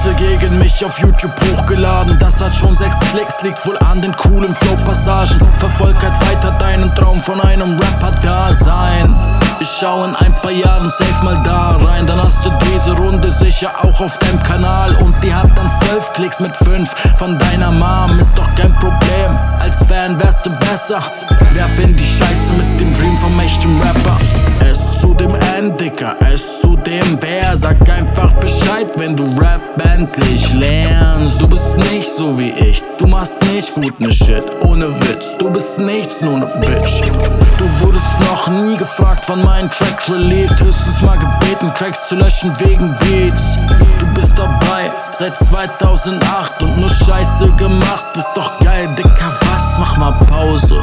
Scheiße gegen mich auf YouTube hochgeladen. Das hat schon 6 Klicks, liegt wohl an den coolen Flow-Passagen. Verfolg halt weiter deinen Traum von einem Rapper-Dasein. Ich schau in ein paar Jahren safe mal da rein. Dann hast du diese Runde sicher auch auf deinem Kanal. Und die hat dann 12 Klicks mit 5 von deiner Mom. Ist doch kein Problem, als Fan wärst du besser. Werf in die Scheiße mit dem Dream vom echten Rapper. Es zu dem N, Dicker, es zu dem Wer. Sag einfach Bescheid, wenn du Rap endlich lernst. Du bist nicht so wie ich, du machst nicht guten Shit. Ohne Witz, du bist nichts, nur ne Bitch. Du wurdest noch nie gefragt, wann mein Track released. Höchstens mal gebeten, Tracks zu löschen wegen Beats. Du bist dabei seit 2008 und nur Scheiße gemacht. Ist doch geil, Dicker, was? Mach mal Pause.